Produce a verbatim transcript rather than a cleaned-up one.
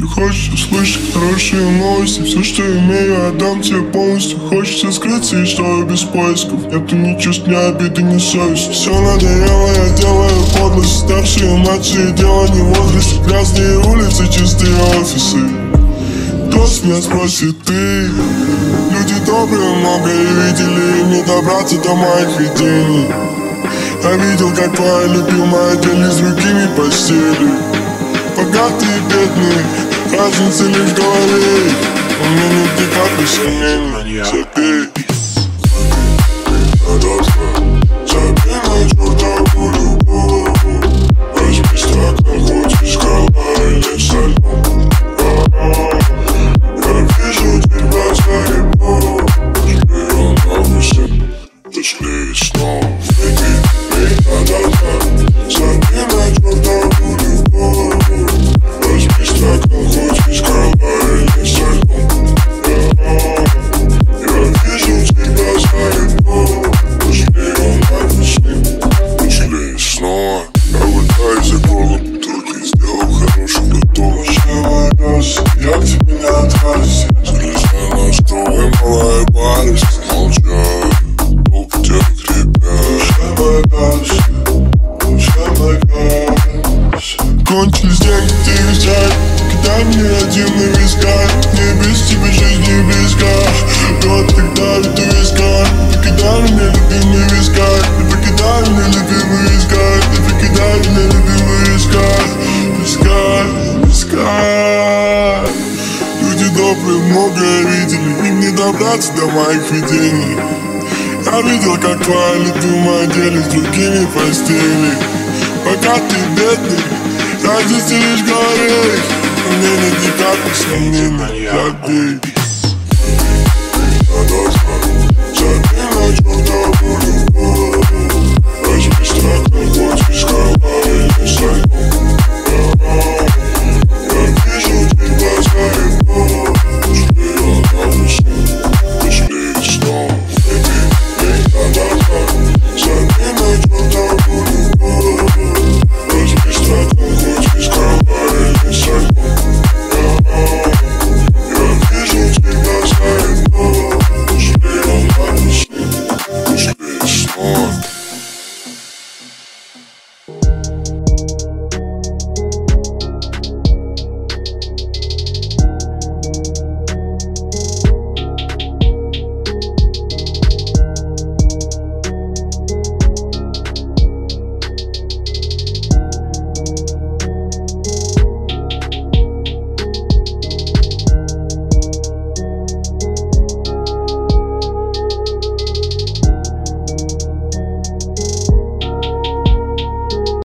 Если хочешь услышать хорошие новости, все, что имею, отдам тебе полностью. Хочется скрыться и что я без поисков. Нету ни чувств, ни обиды, ни совести. Все надоело, я делаю подлость. Старшие, младшие, дело не в возрасте. Грязные улицы, чистые офисы. Кто с меня спросит ты? Люди добрые многое видели, им не добраться до моих видений. Я видел, как твоя любимая делись с другими постели. Богатый и бедный, разница лишь в голове. У меня нет никаких сомнений, забей. Забей на чертову любовь. Возьми стакан, хоть и скала или со льдом. Я вижу тебя за ребом. Миллион августа, пошли снова. Выпей, надо знать. Забей на чертову любовь. Возьми стакан, хоть и скала или со льдом. Я вижу тебя за ребом. Миллион августа, пошли снова. Я вылетаю за голову, только сделал хороший потом. Я к тебе не откажусь. Залезай на стол, и малая барышня. Молча, толку тебя крепят. Кончились деньги, ты визжай. Кидай мне один на висках. Не без тебя жизнь не близка. Вот тогда ведь у висках. Не покидай меня, любимый висках. Не покидай меня, любимый висках. Не покидай меня, любимый висках. Висках, висках. Люди добрые многое видели, им не добраться до моих видений. Я видел, как твоя любимая делит с другими постели. Пока ты бедный, разница лишь в голове. У меня нет никаких сомнений, забей.